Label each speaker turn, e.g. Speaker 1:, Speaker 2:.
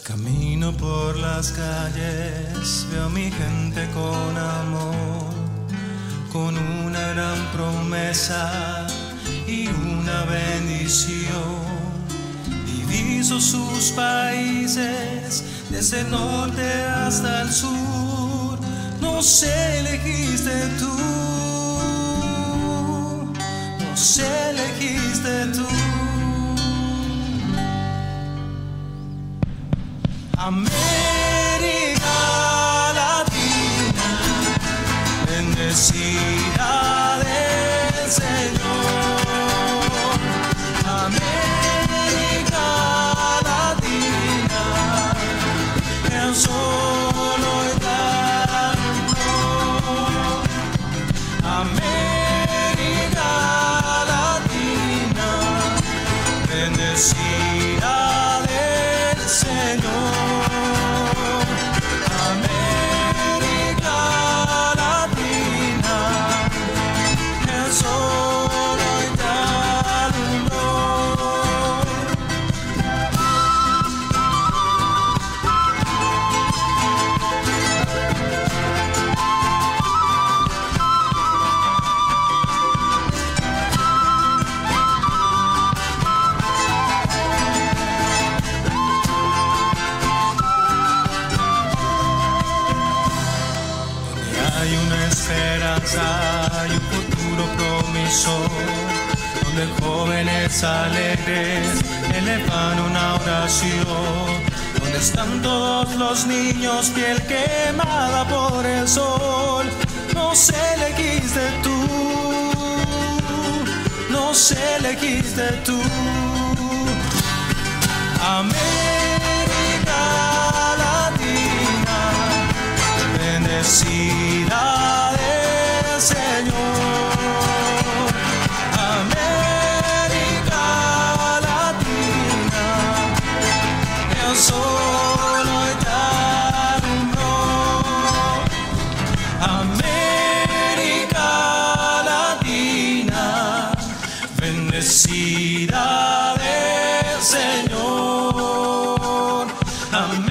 Speaker 1: Camino por las calles, veo a mi gente con amor, con una gran promesa y una bendición. Diviso sus países desde el norte hasta el sur. Nos elegiste tú, nos elegiste tú. América Latina, bendecida del Señor. América Latina, el sol hoy dando. América Latina, bendecida del Señor. Hay una esperanza y un futuro promisor, donde jóvenes alegres elevan una oración, donde están todos los niños, piel quemada por el sol. Nos elegiste tú, nos elegiste tú. América Latina, bendecida del Señor. América Latina, el sol hoy te alumbró. América Latina, bendecida del Señor. América